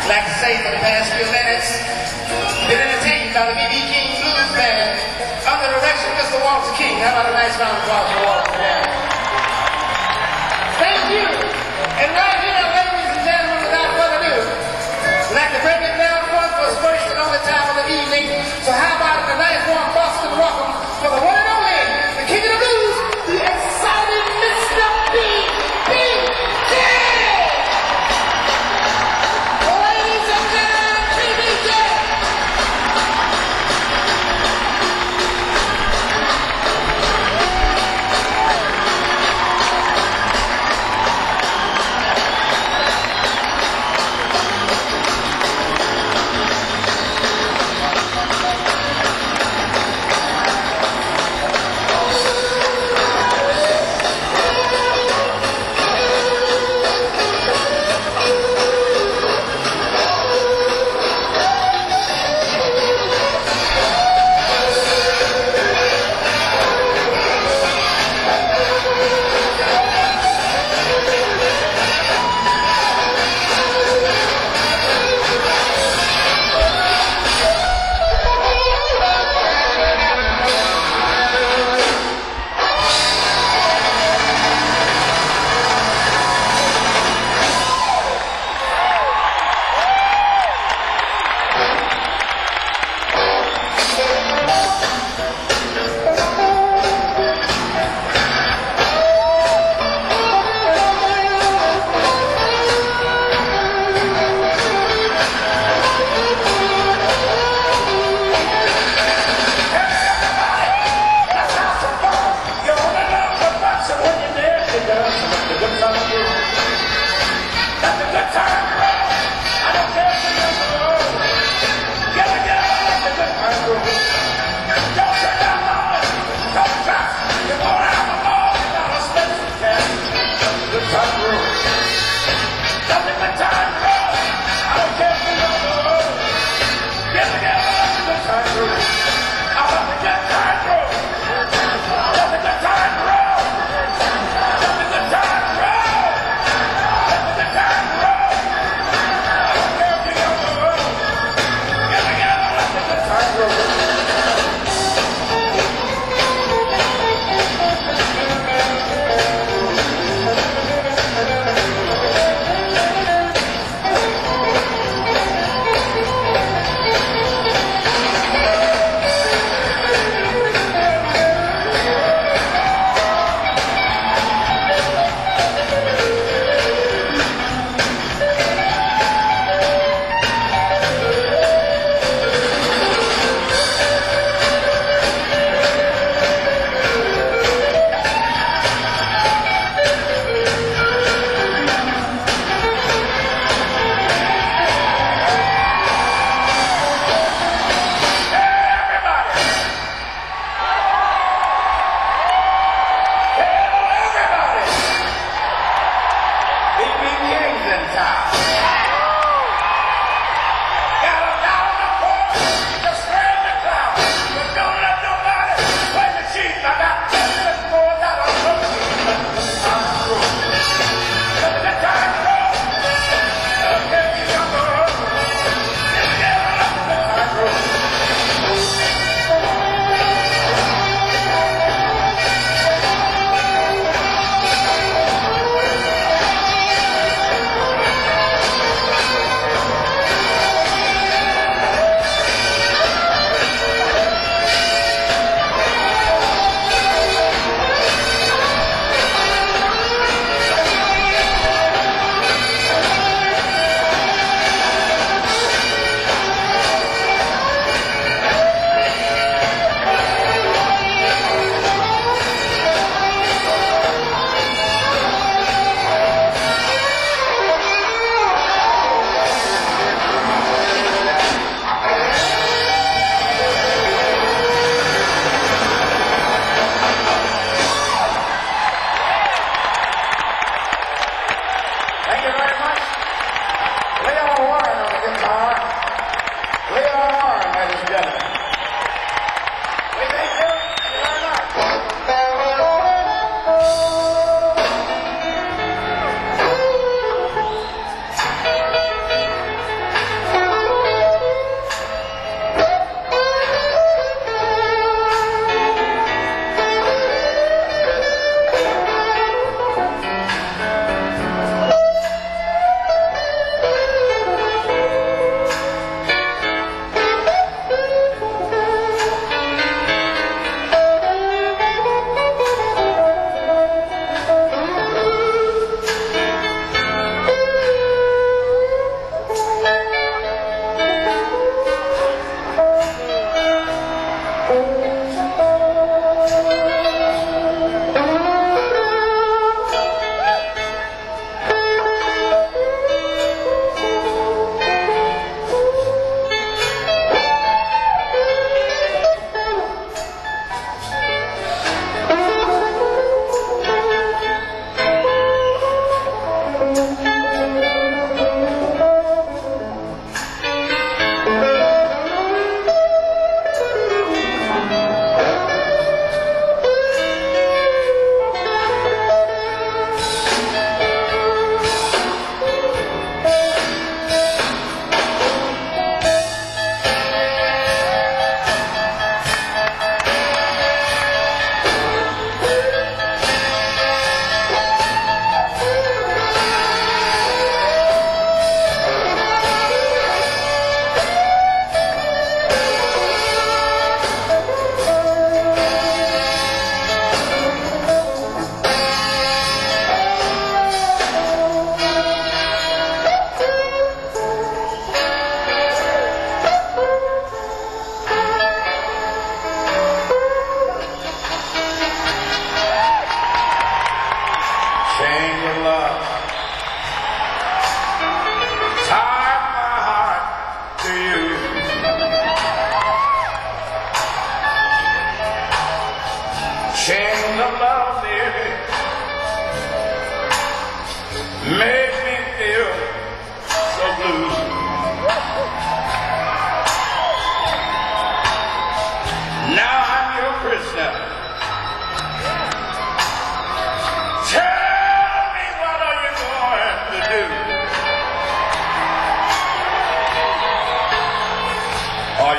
like to say for the past few minutes, been entertained by the B.B. King Blues Band under the direction of Mr. Walter King. How about a nice round of applause for Walter? Yeah. Thank you. And right here, ladies and gentlemen, without further ado, we'd like to break it down for us first and only time of the evening. So how about a nice warm Boston welcome for the one and only, the King of the Blues, the exciting Mr. B.B. King! Ladies and gentlemen, B.B. King!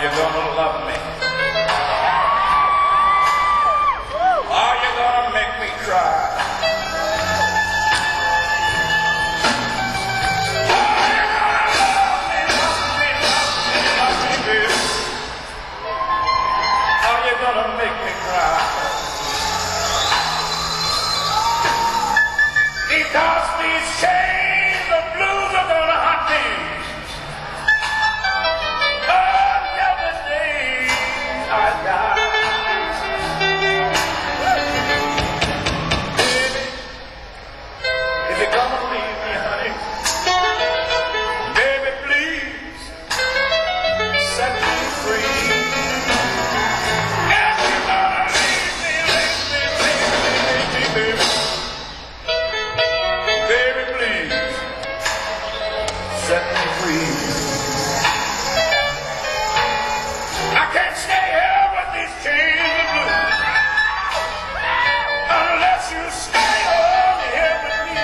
you gonna love me? Are you gonna make me cry? Gonna make me cry because these chains of blues are gonna hunt me every day I die. Baby, if you're gonna leave me, honey, baby, please set me free. Set me free. I can't stay here with these chains of blues unless you stay on here with me.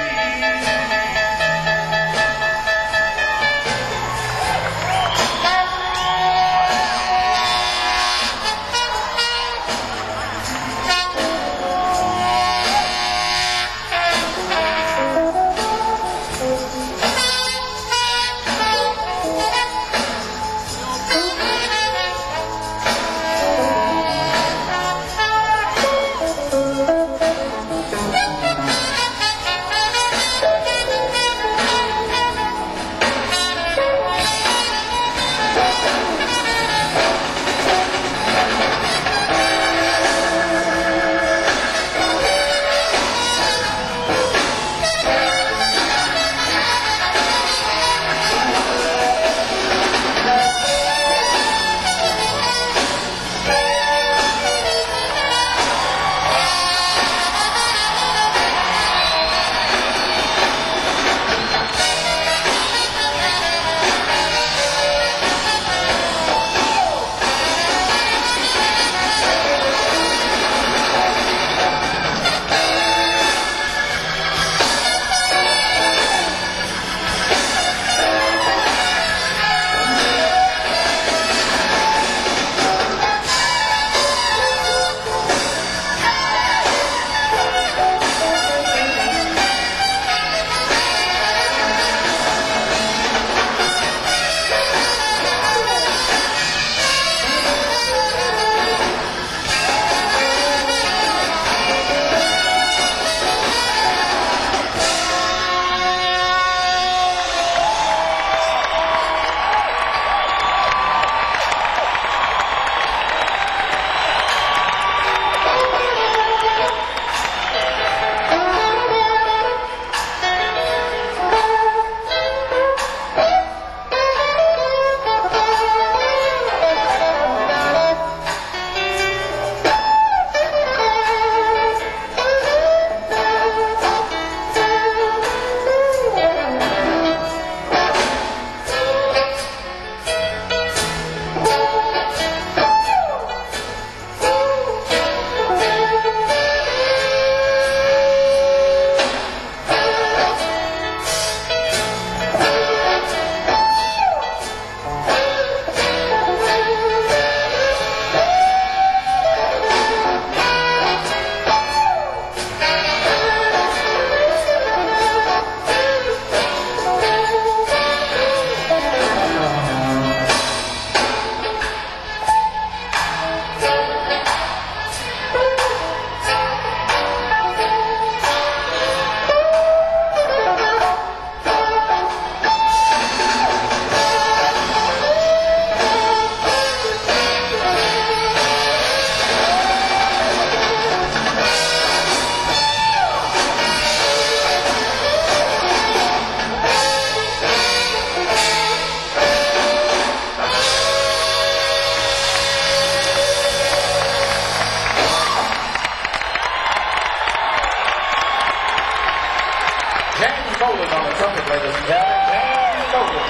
Bowling on the trumpet, ladies and gentlemen. James Bowling.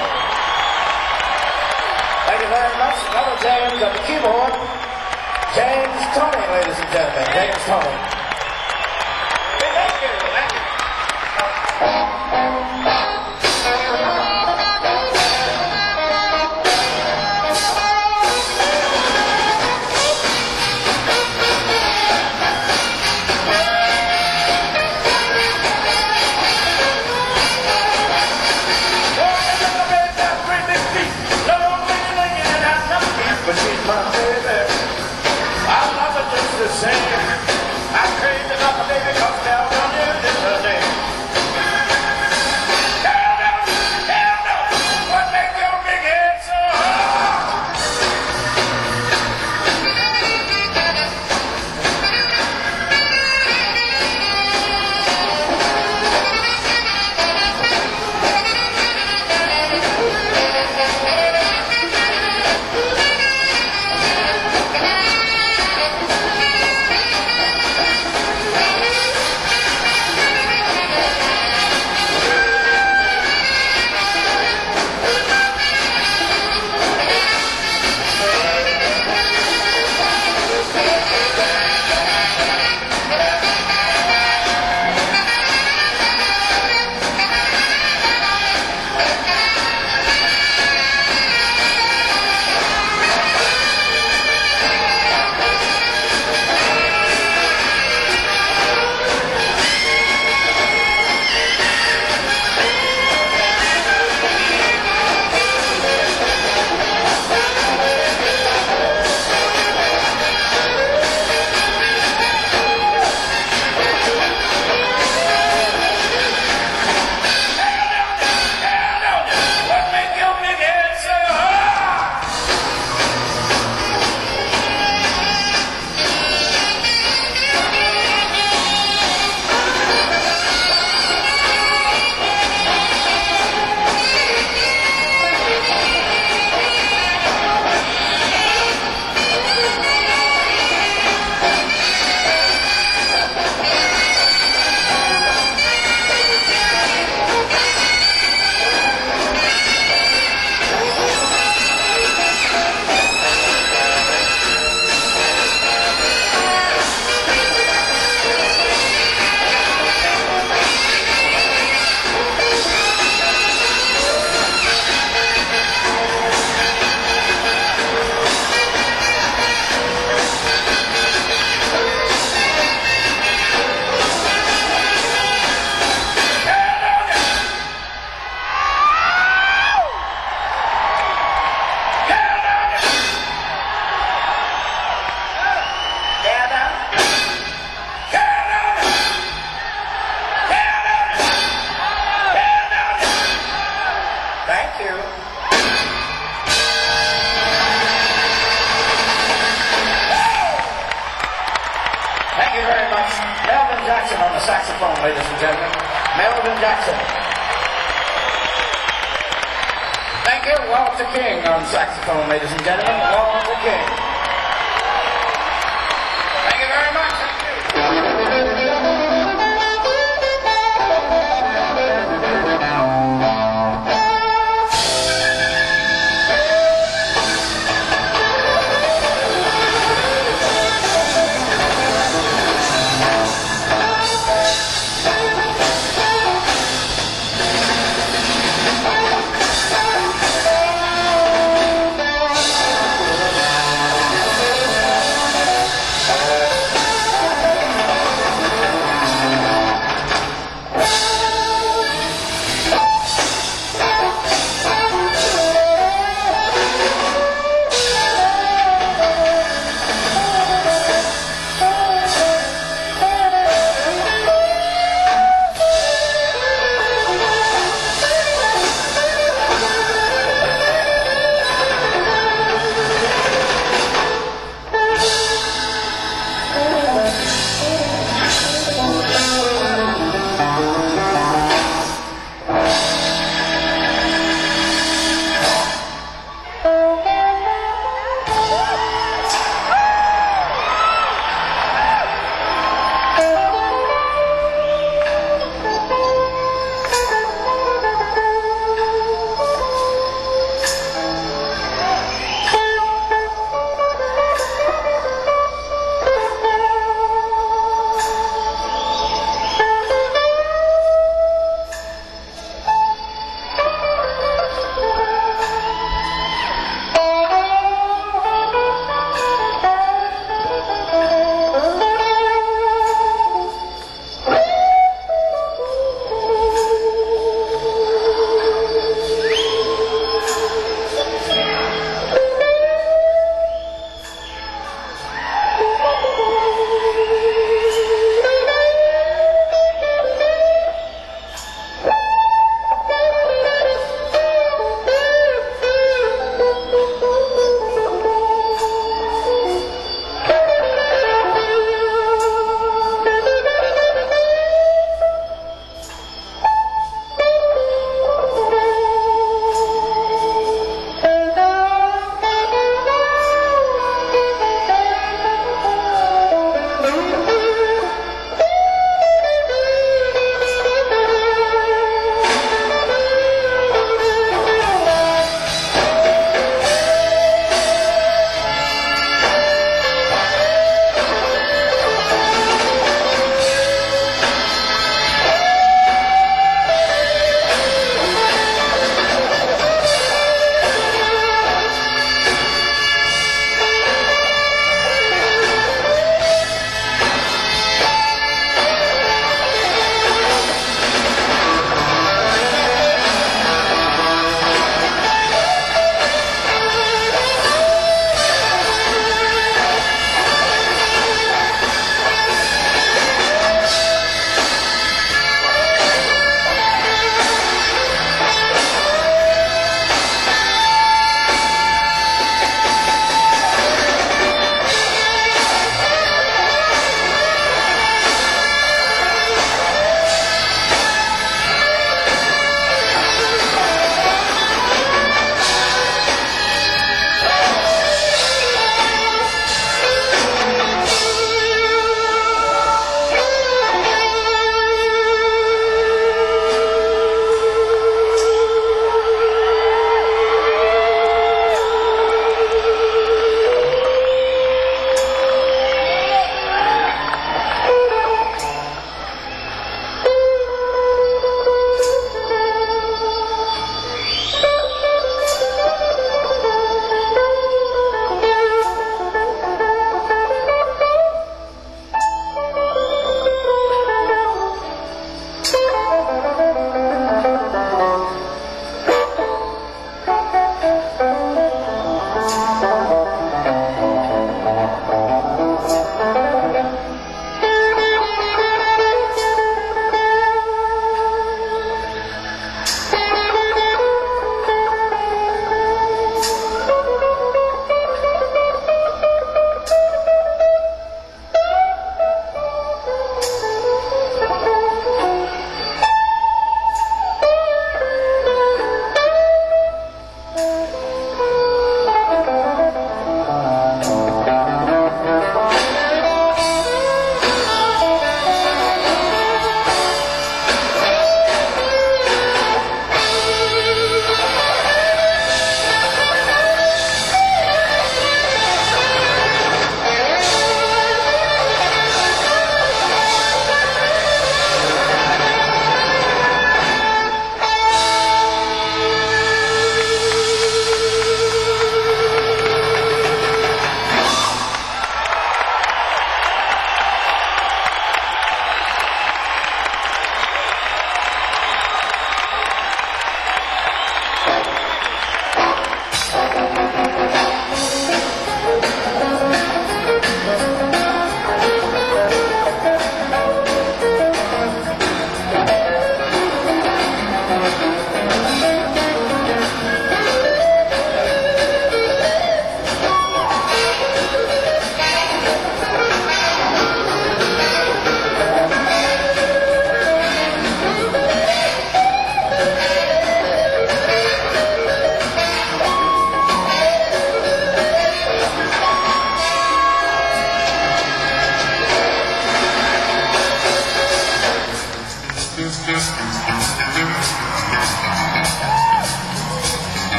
Thank you very much. Another James on the keyboard. James Tony, ladies and gentlemen. James Tony. Thank you. Thank you. saxophone, ladies and gentlemen. Melvin Jackson. Thank you, Walter King on saxophone, ladies and gentlemen. Walter King. Thank you very much. Thank you.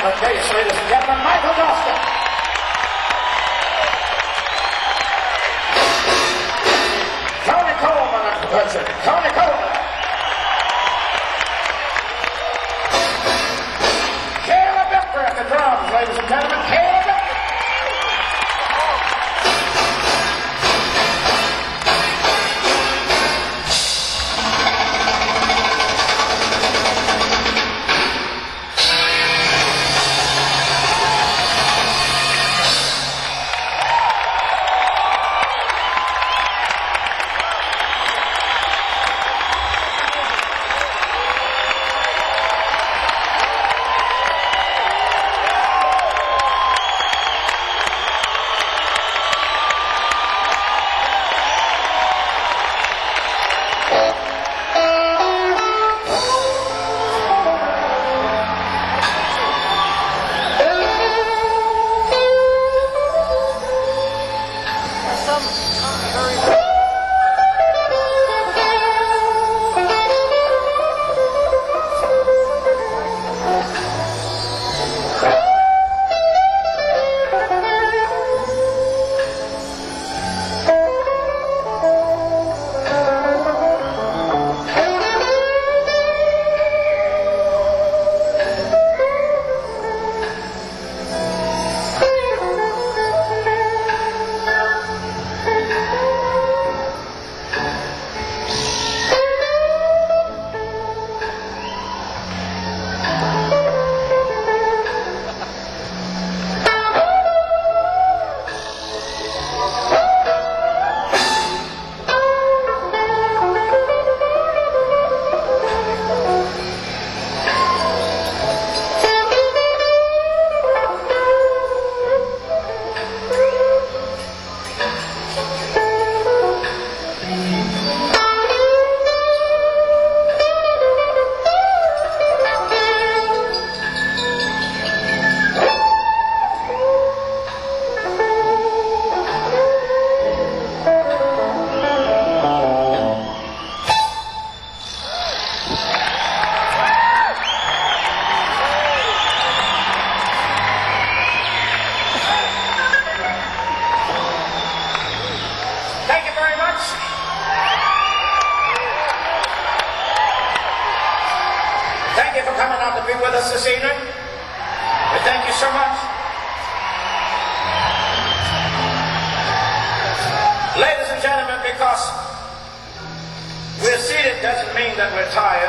the bass, ladies and gentlemen, Michael Boston. Tony Coleman at the percussion. Tony Coleman. Caleb Victor at the drums, ladies and gentlemen. Caleb Victor. This evening. We thank you so much. Ladies and gentlemen, because we're seated doesn't mean that we're tired.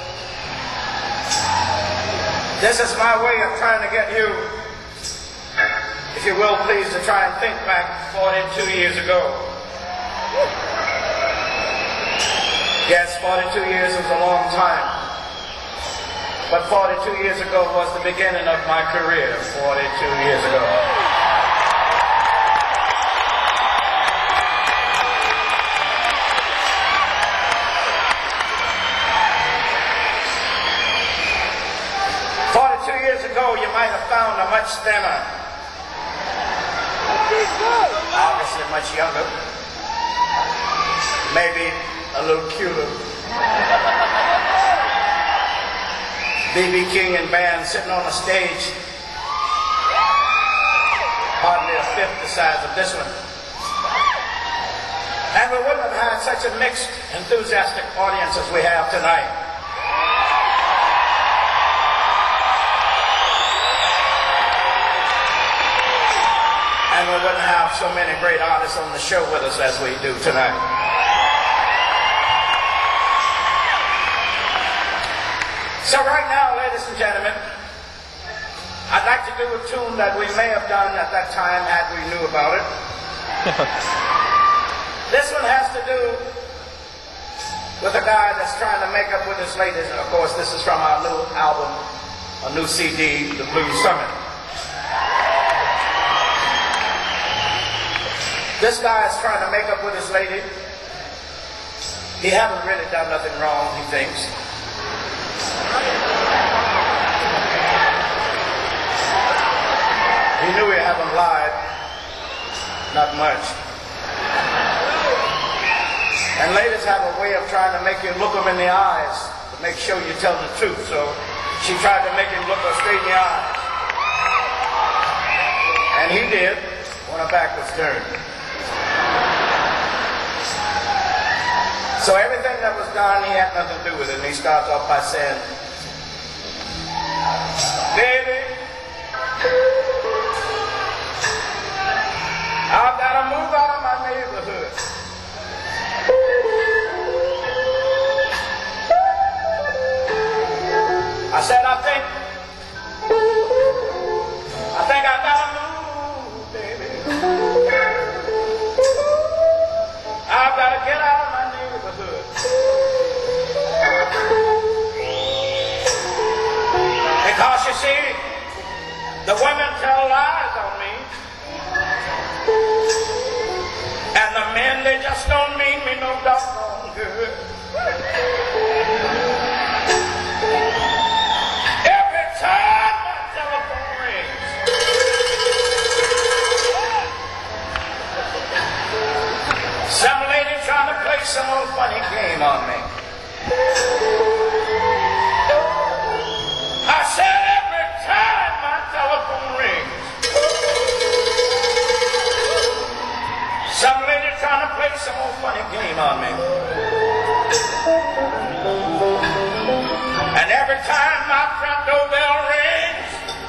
This is my way of trying to get you, if you will, please, to try and think back 42 years ago. Yes, 42 years is a long time. But 42 years ago was the beginning of my career, 42 years ago. Years ago, you might have found a much thinner, obviously much younger, maybe a little cuter, B.B. King and band sitting on a stage, hardly a fifth the size of this one. And we wouldn't have had such a mixed, enthusiastic audience as we have tonight. And we wouldn't have so many great artists on the show with us as we do tonight. So right now, ladies and gentlemen, I'd like to do a tune that we may have done at that time had we knew about it. This one has to do with a guy that's trying to make up with his ladies. And of course, this is from our new album, a new CD, The Blues Summit. This guy is trying to make up with his lady. He haven't really done nothing wrong, he thinks. He knew he haven't lied. Not much. And ladies have a way of trying to make you look them in the eyes to make sure you tell the truth. So she tried to make him look her straight in the eyes. And he did on a backwards turn. So everything that was done, he had nothing to do with it. And he starts off by saying, baby, I've got to move out of my neighborhood. I said, I think I got to move, baby. I've got to get out of my neighborhood. Because you see, the women tell lies on me. And the men, they just don't mean me no doggone good. Every time my telephone rings, some lady trying to play some old funny game on me. I said every time my telephone rings, some lady trying to play some old funny game on me. And every time my front doorbell rings,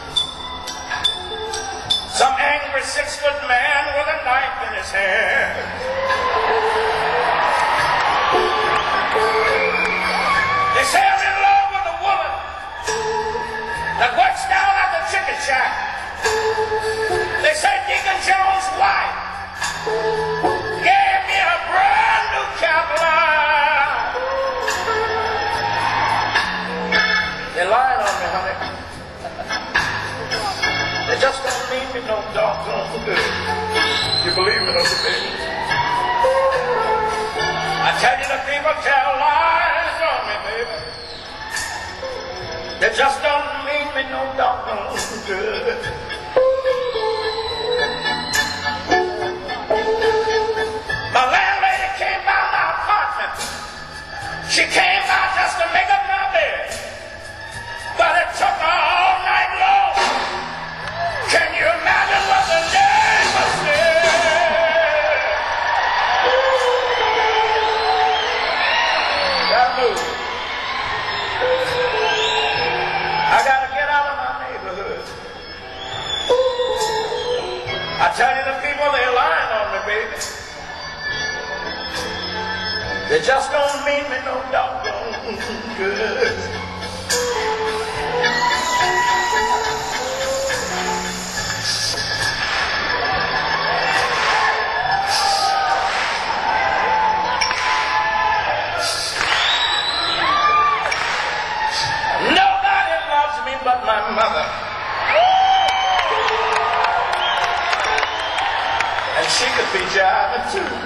some angry 6-foot man with a knife in his hand. They say I'm in love with a woman that works down at the chicken shack. They say Deacon Jones' wife gave me a brand new Cadillac. They're lying on me, honey. They just don't mean me no doggone good. You believe me, don't you, baby? I tell you, the people tell lies on me, baby. They just don't mean me no doggone good. My landlady came by my apartment. She came by just to make up my bed. But it took her all night long. Can you imagine what the neighbors said? Gotta move. I gotta get out of my neighborhood. I tell you, the people, they're lying on me, baby. They just don't mean me no doggone good. Nobody loves me but my mother. And she could be jiving too.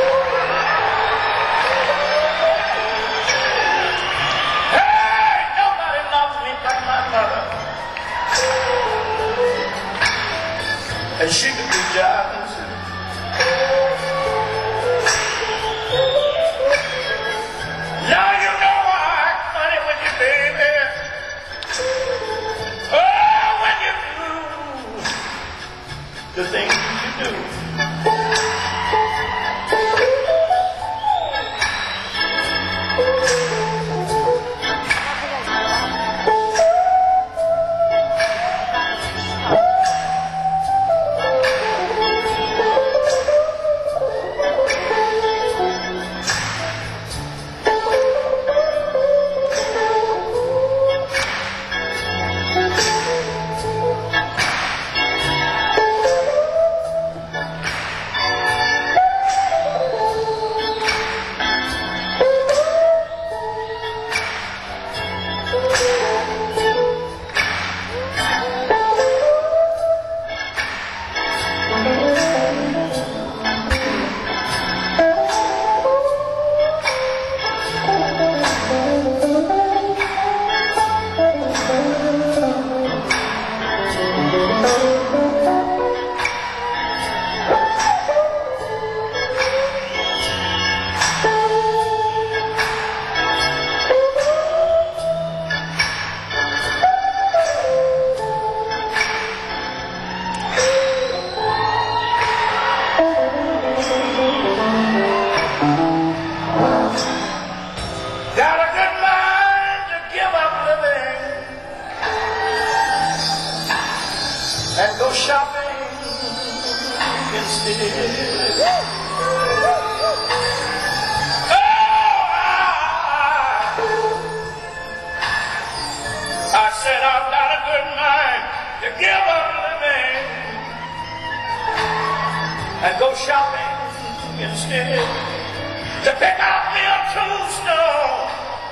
And she could be jiving too. Now you know I act funny with you, baby. Oh, when you do the things you do. Mississippi to pick out me a tombstone.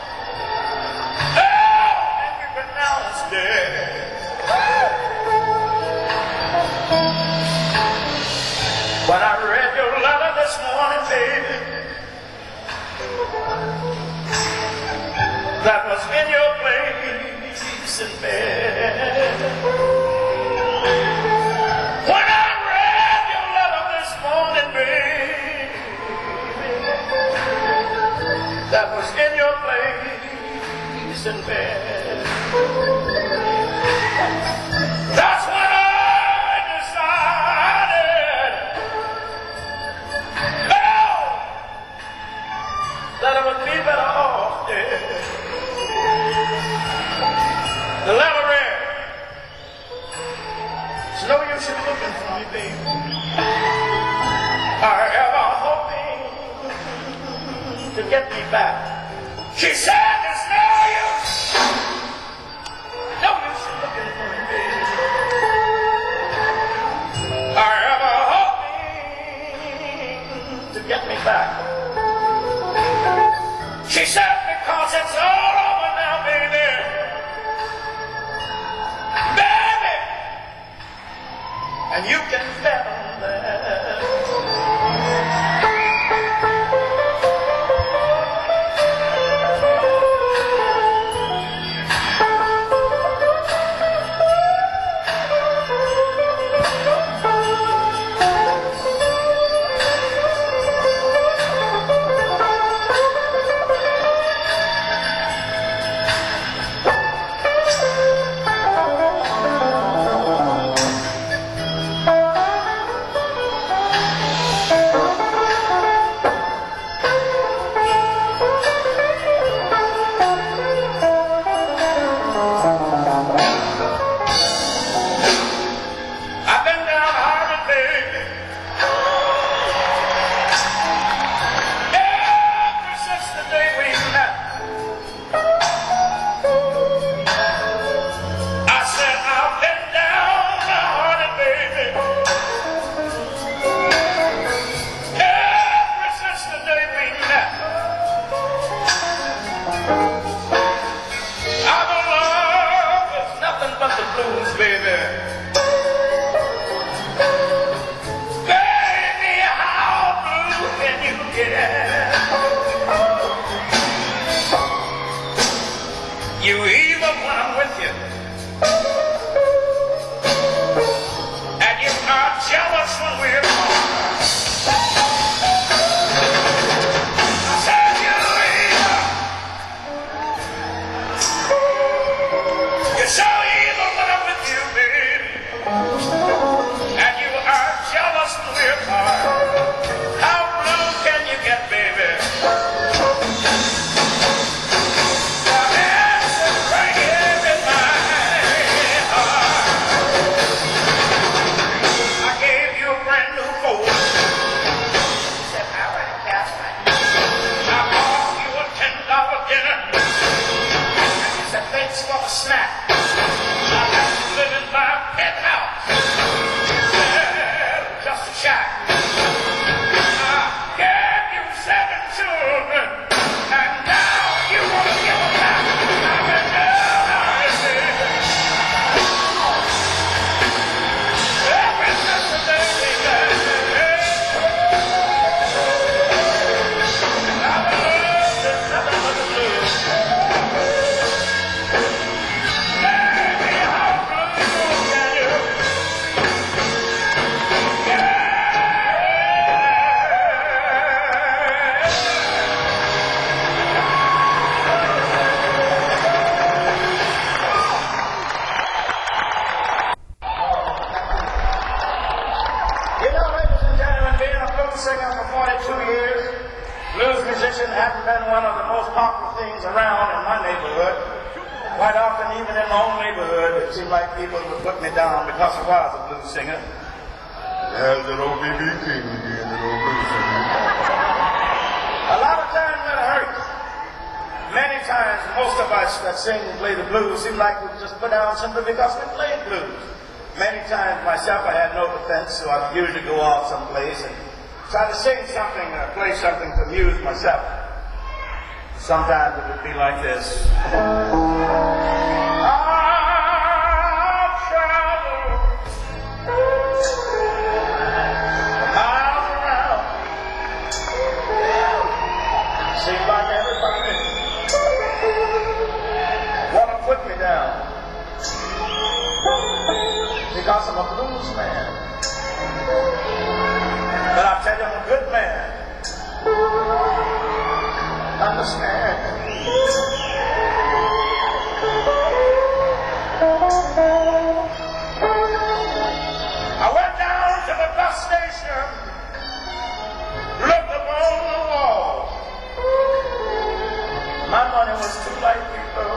Oh, and we pronounced it. When I read your letter this morning, baby, that was in your place in bed. When I read your letter this morning, baby, that was in your place in bed. That's when I decided, oh, that I would be better off dead. The letter read, it's no use in looking for me, baby. Are ever hoping to get me back? She said there's no use in looking for me, baby. Are ever hoping to get me back? She said because it's all over now, baby. And you can bet on that. You evil when I'm with you, and you are jealous when we're apart. I said you're evil. You're so evil when I'm with you, baby, and you are jealous when we're apart. How blue can you get, baby? Thanks for the snack. I have to live in my penthouse. Just a shack. I gave you 7 children, and now you want to give them back. I can tell how it is. Every single day we get I've been loved and nothing but the blues. Singer for 42 years, blues musician hadn't been one of the most popular things around in my neighborhood. Quite often, even in my own neighborhood, it seemed like people would put me down because I was a blues singer. There's that old B.B. King again, that old blues singer. A lot of times it hurt. Many times, most of us that sing and play the blues seem like we just put down simply because we played blues. Many times myself, I had no defense, so I usually go off someplace and try to sing something, play something to amuse myself. Sometimes it would be like this. I'll travel miles around. Seems like everybody want to put me down because I'm a blues man. But I tell you, I'm a good man. Understand? I went down to the bus station, looked upon the wall. My money was too light, people.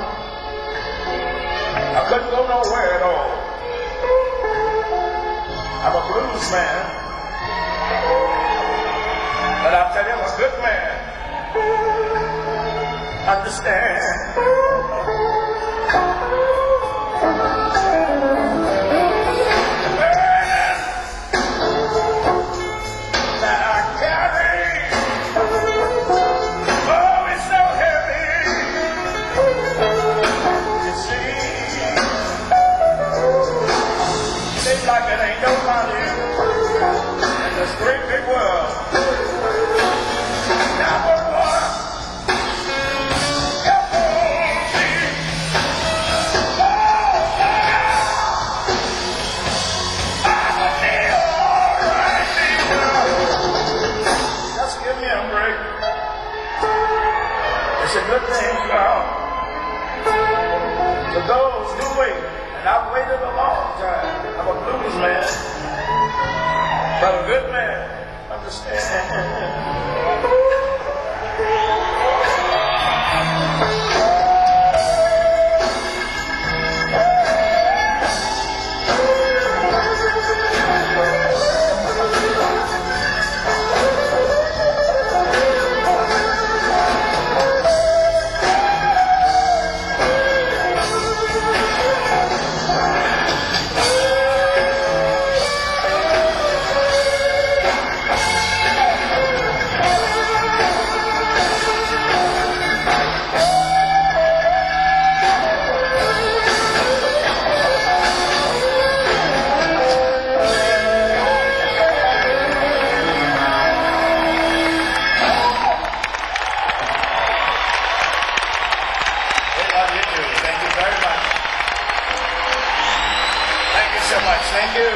I couldn't go nowhere at all. I'm a blues man. But I tell you, I'm a good man. Understand? That I carry, oh, it's so heavy. You see, seems like it ain't nobody in this great big world. Now, boy, help me. Oh, I will be all right, people. Just give me a break. It's a good thing, y'all. To those who wait, and I've waited a long time. I'm a blues man, but a good man. Understand? Thank you.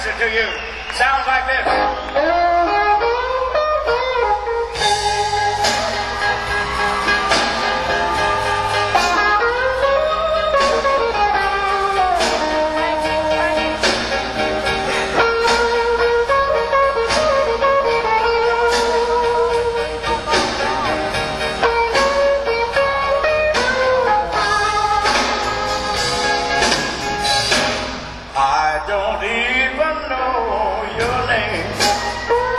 message to you. Sounds like this. I don't even know your name.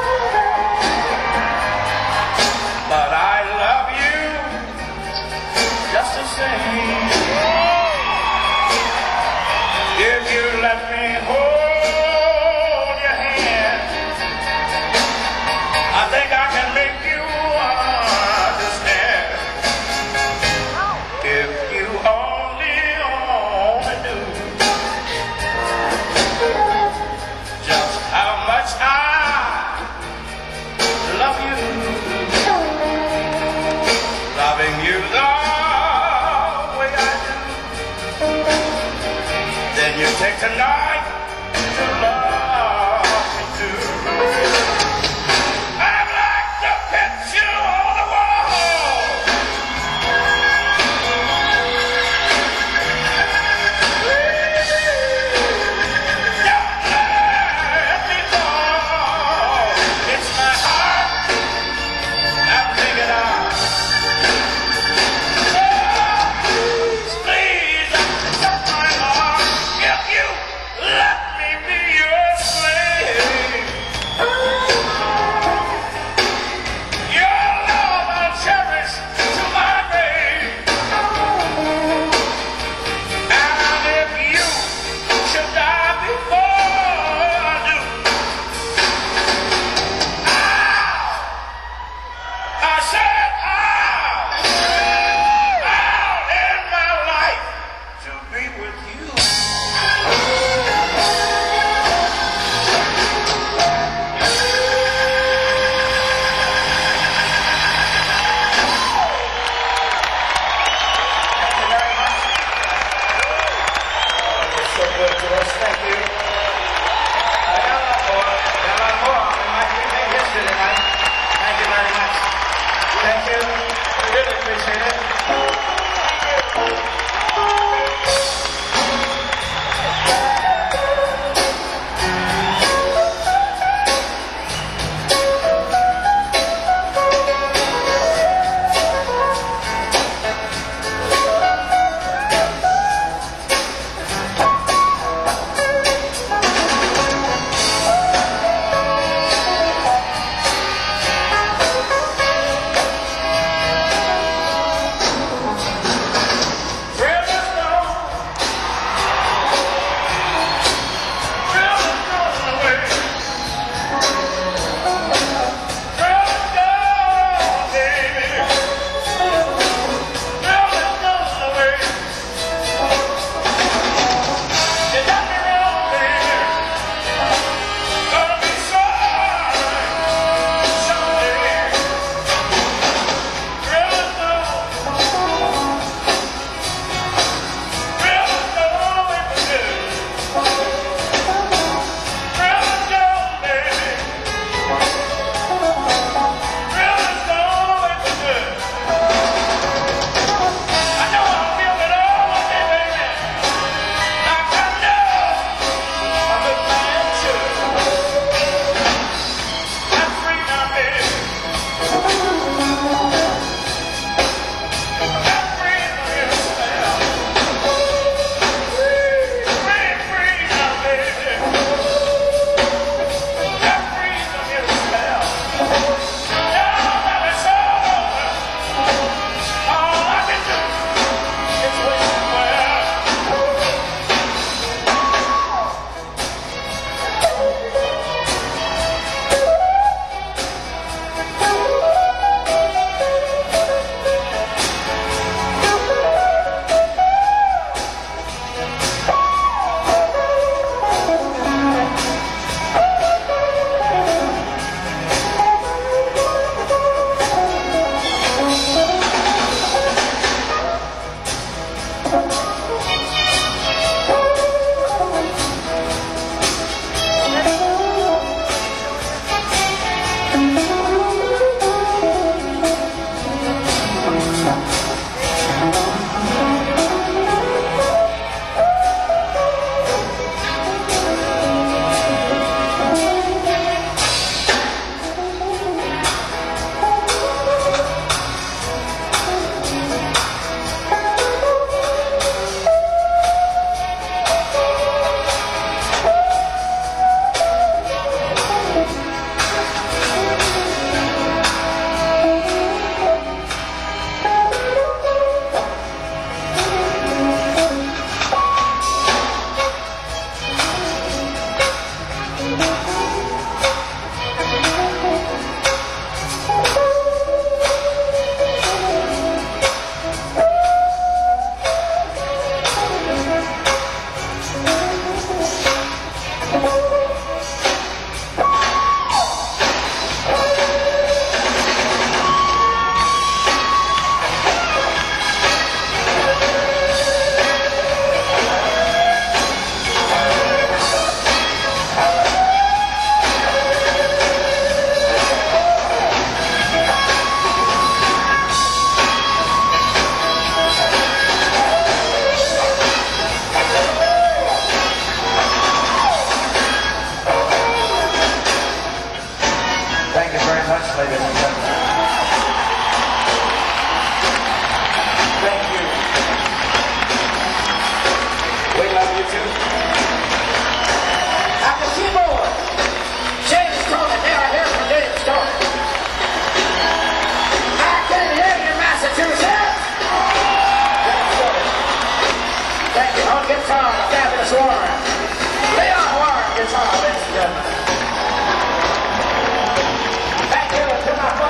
ladies and gentlemen. Thank you. We love you too. At the keyboard, James Tony, now here from James Tony. Back in Union, Massachusetts. Thank you. On guitar, the fabulous Warren. Leon Warren, guitar, ladies and gentlemen. Thank you to my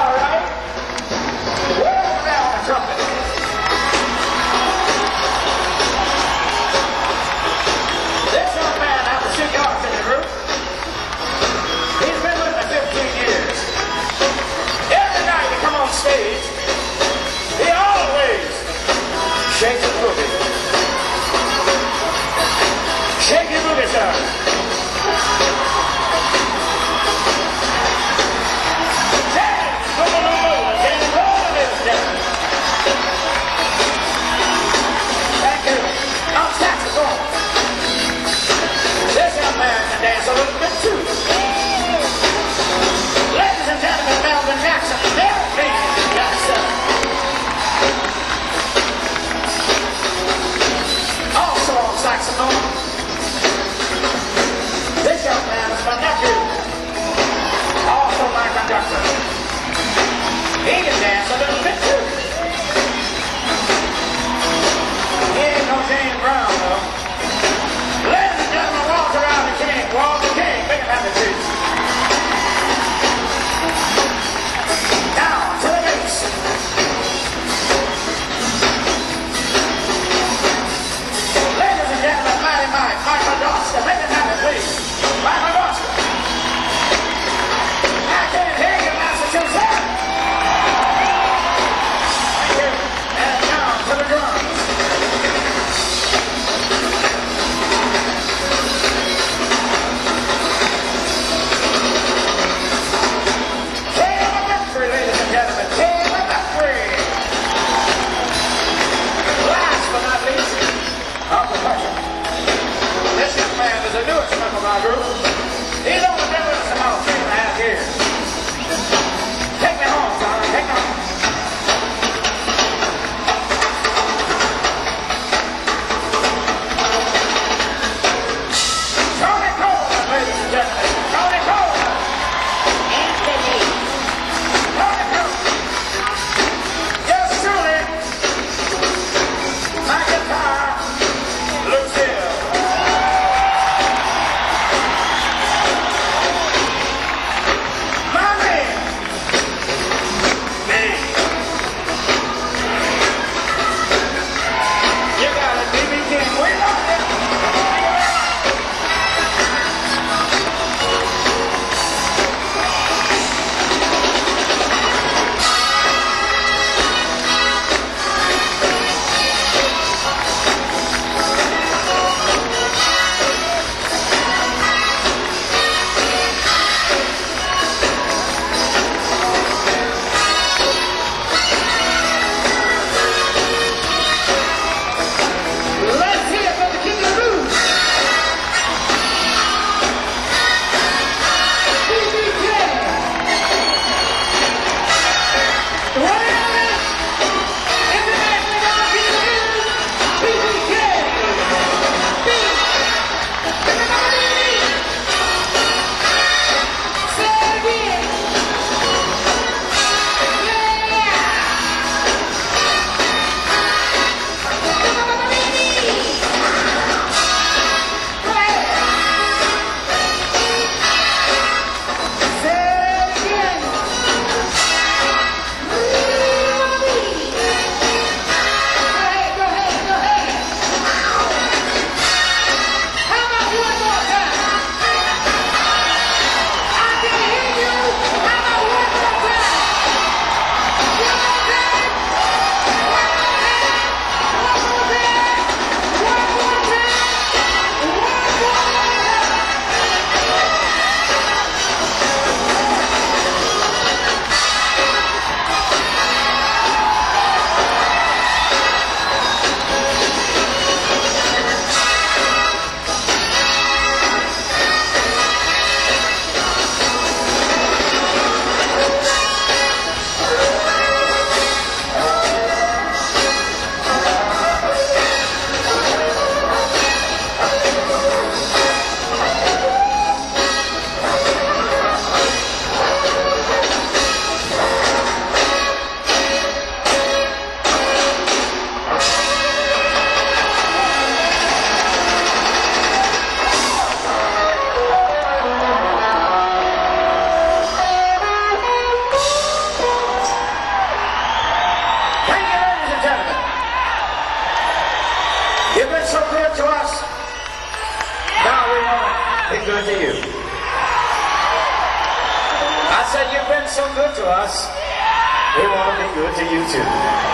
said, you've been so good to us, we want to be good to you too.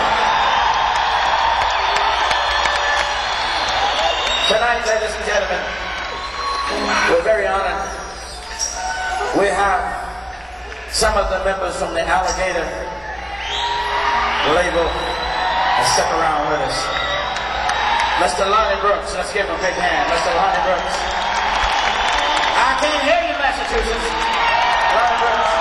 Tonight, ladies and gentlemen, we're very honored. We have some of the members from the Alligator label that stuck around with us. Mr. Lonnie Brooks, let's give him a big hand. Mr. Lonnie Brooks. I can't hear you, Massachusetts. Lonnie Brooks.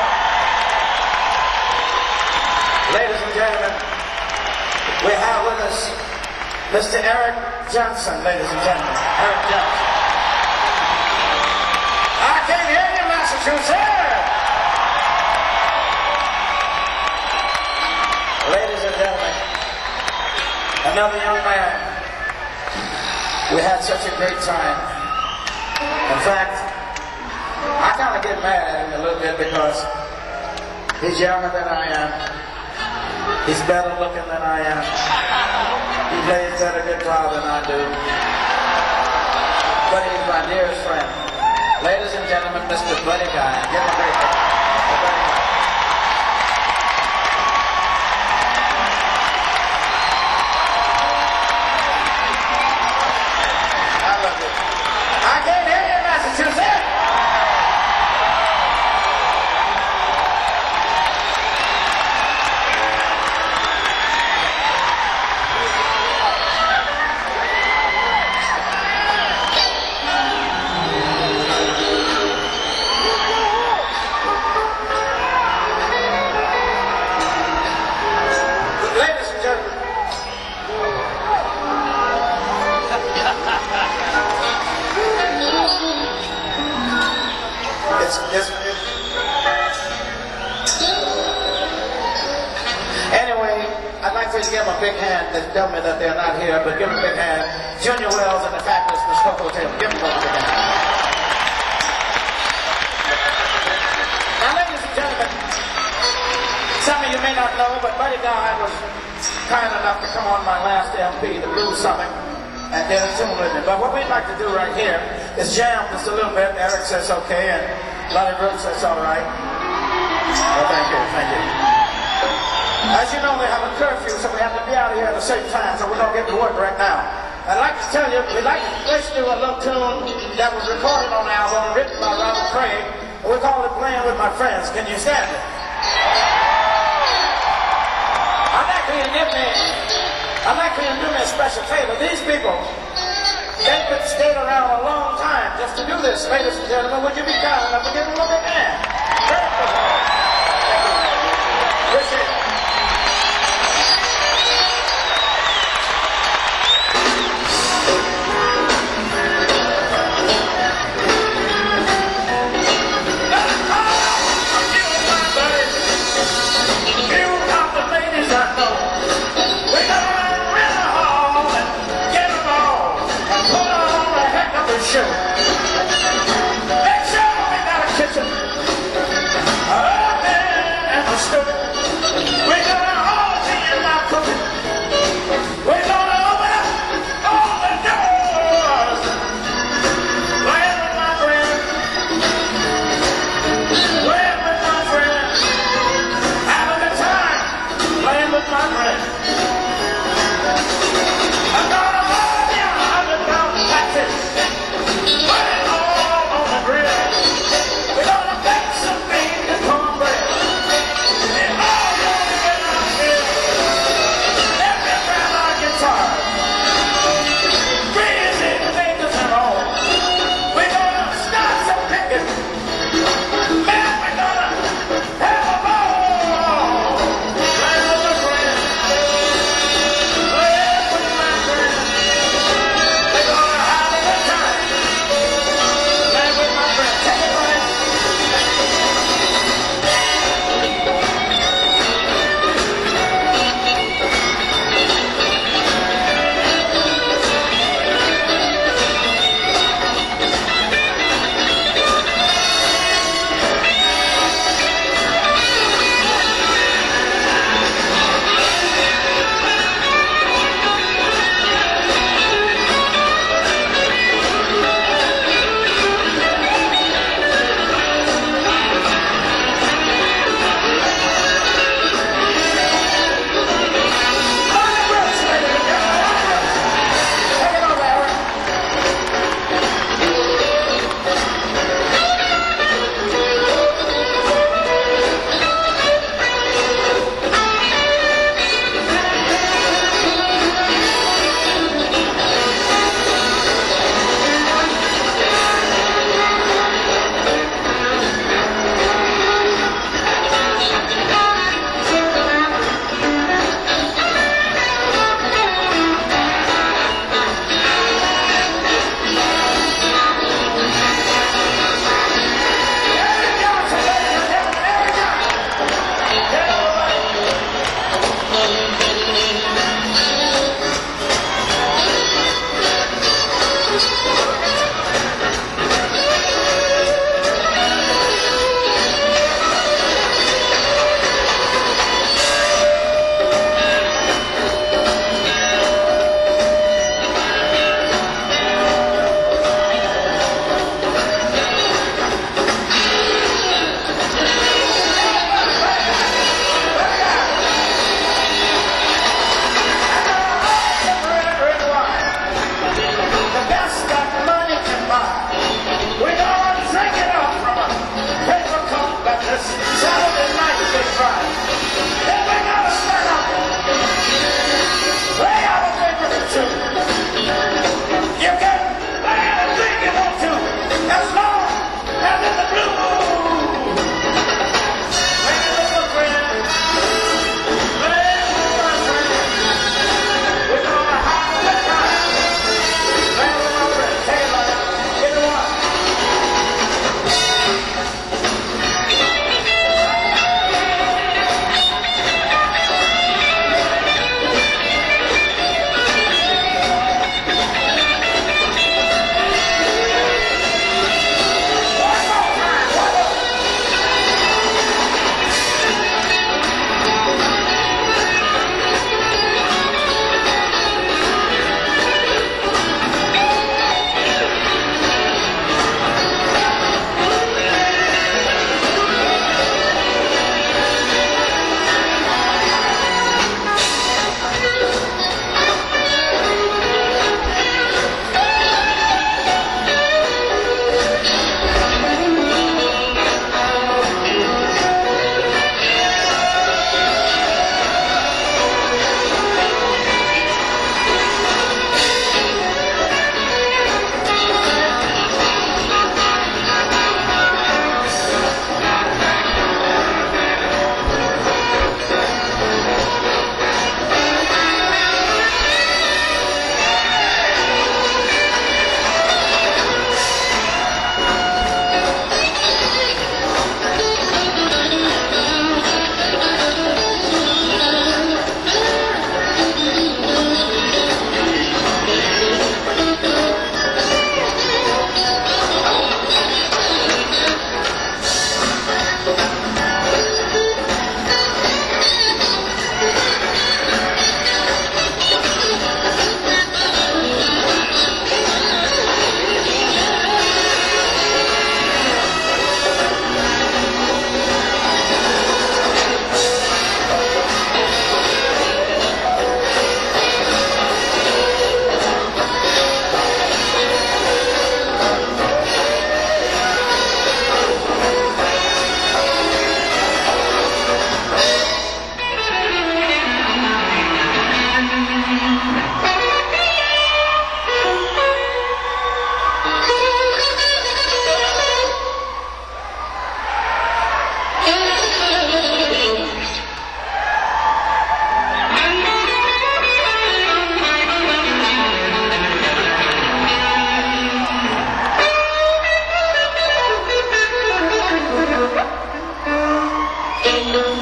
Ladies and gentlemen, we have with us Mr. Eric Johnson, ladies and gentlemen. Eric Johnson. I can't hear you, Massachusetts. Ladies and gentlemen, another young man. We had such a great time. In fact, I kind of get mad at him a little bit because he's younger than I am. He's better looking than I am. He plays better guitar than I do. But he's my dearest friend. Ladies and gentlemen, Mr. Buddy Guy. Give him a great hand. Mr. Buddy Guy. I can't hear you, Massachusetts. Ladies and gentlemen. Anyway, I'd like to give them a big hand. They tell me that they're not here, but give them a big hand. Junior Wells and the fabulous Miss Coco Taylor. Give them a big hand. Now, ladies and gentlemen, some of you may not know, but Buddy Guy was kind enough to come on my last LP, The Blues Summit, and did a tune with me. But what we'd like to do right here is jam just a little bit. Eric says okay, and Lonnie Brooks says all right. Oh, thank you, thank you. As you know, they have a curfew, so we have to be out of here at a certain time, so we're going to get to work right now. I'd like to tell you, we'd like to first do a little tune that was recorded on the album, written by Robert Craig. We call it Playing With My Friends. Can you stand it? I'd like for you to do me a special favor. These people, they could stay around a long time just to do this. Ladies and gentlemen, would you be kind enough to give them a big hand? Appreciate it. Show. Make sure we got a kitchen.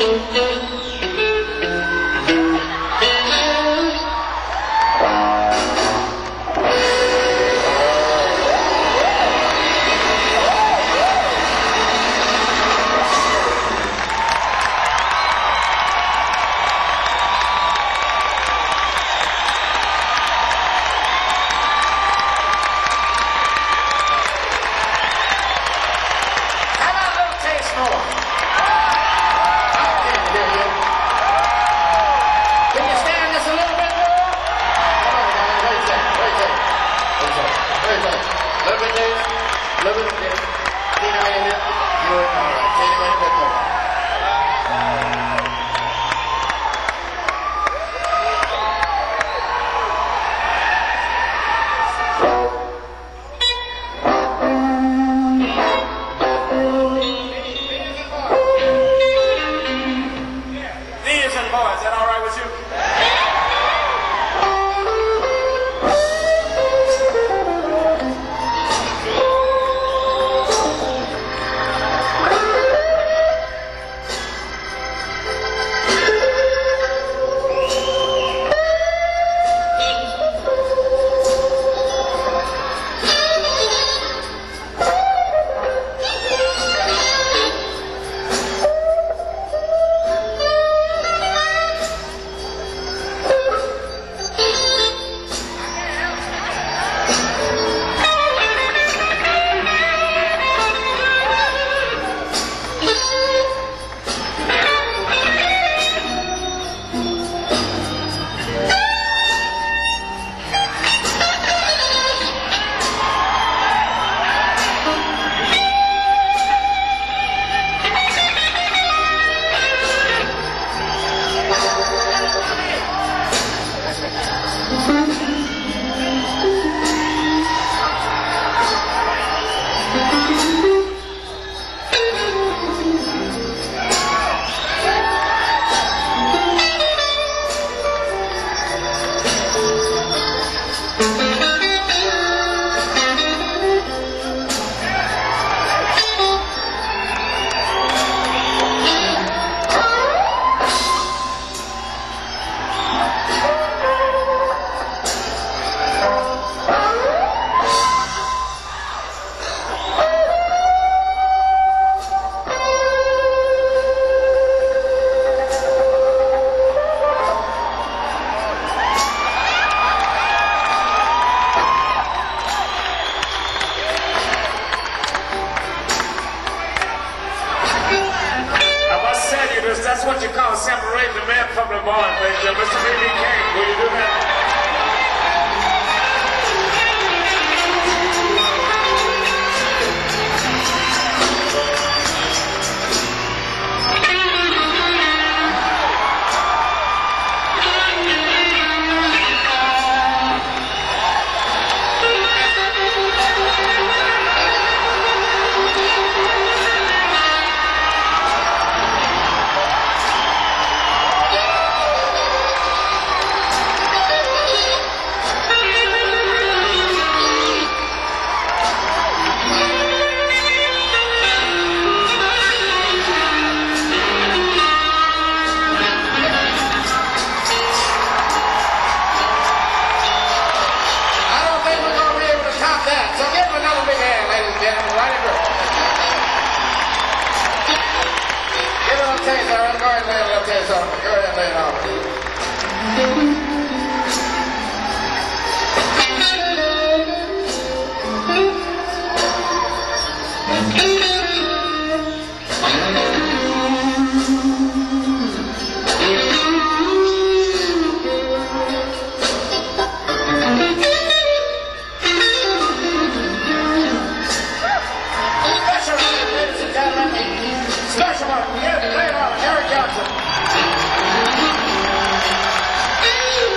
How about a little taste more? I can't hear you. Can you stand this a little bit more? Come on, man. Wait a second. Wait a second. Wait a second. Wait a second. A little bit there. A little bit there. Teeny weeny bit. Good. All right. Teeny weeny bit more. Thieves and boys, is that all right with you? That's what you call separating the man from the boy, ladies and gentlemen. Mr. B.B. King, will you do that? Special one, Eric Johnson.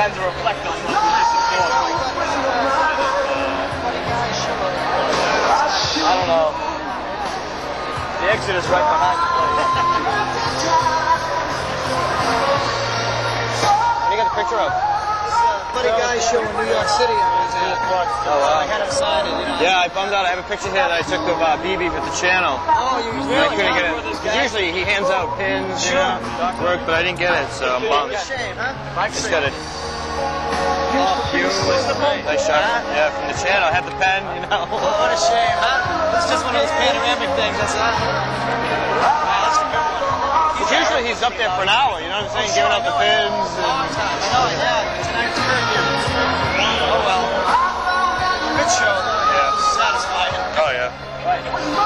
tend to reflect on what this is doing. I don't know. The exit is right behind the place. What do you got the picture of? Funny guy show in New York City I was at. Oh, wow. I had him sign it, you know. Yeah, I bummed out. I have a picture here that I took of BB at the channel. Oh, you I really couldn't get it. with this 'Cause guy? usually he hands out pins, you know, work, but I didn't get it, so I'm bummed. What a shame, huh? Just got it. Oh, cute. Nice shot. Yeah, from the channel. I have the pen, you know. What a shame, huh? It's just one of those panoramic things, that's all. Wow, that's a good one. 'Cause usually he's up there for an hour, you know what I'm saying? Giving out the pins. Long time. I know, yeah. Tonight's curfew. Oh, well. Good show, though. Yeah. Satisfied. Oh, yeah. Right.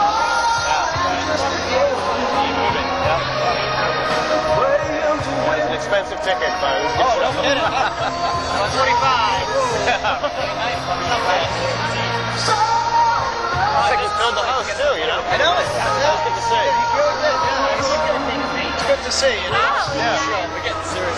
It's an expensive ticket, but it was a good show. No kidding. 145. Looks like he filled the house, too, you know? I know it. That was good to see. It's good to see, you know? Yeah. Sure, we're getting serious.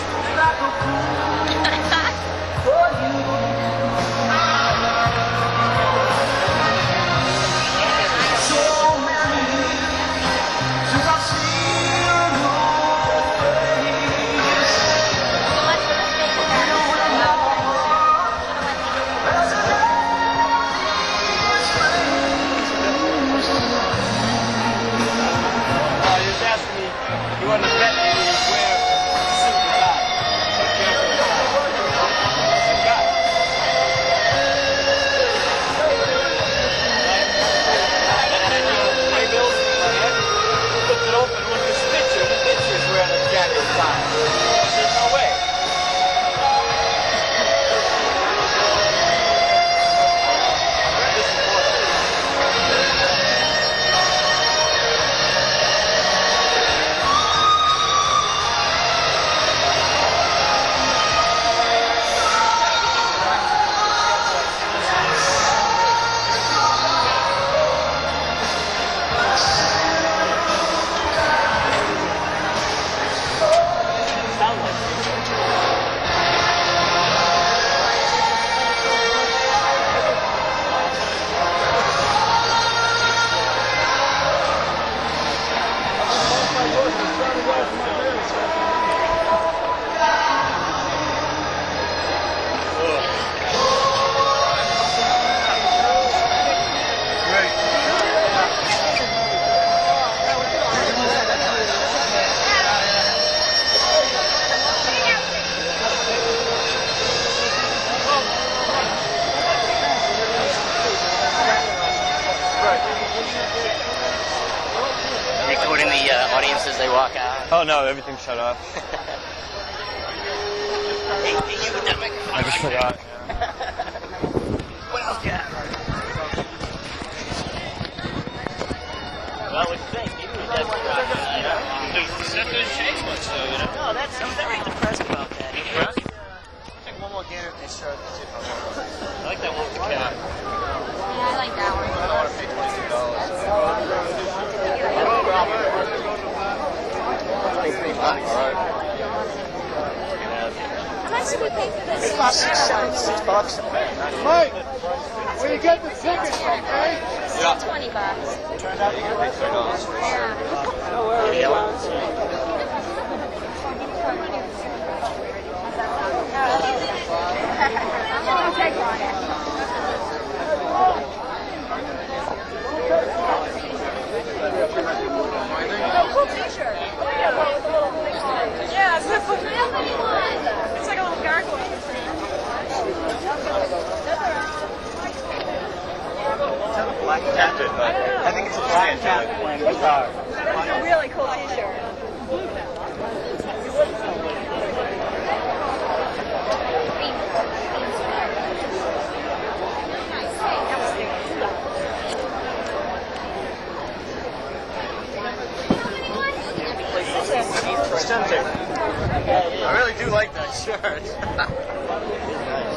He was asking me, he wanted to bet me wear a suit and tie. Looked it open, looked at his picture, the picture's wearing a jacket and tie. I said, no way. This is important. Recording the audience as they walk out. Oh no, everything's shut off. Hey, you with that microphone. I just forgot. What else you have? Well, we think maybe we just set those shades much though, you know. No, I'm very depressed about that. Depressed? Take one more gator at this shirt. I like that one with the cat. Yeah, I like that one. I don't want to pay $22. How much did we pay for this? It's about $6. Mike, where you get the tickets from, okay? Yeah. $20. Turned out you could pay $3. I'll take one. Cool picture. Yeah, it's good. It's like a little gargoyle. Black Captain, but I think it's a black cat. It's a really cool t-shirt. It's tempting. I really do like that shirt.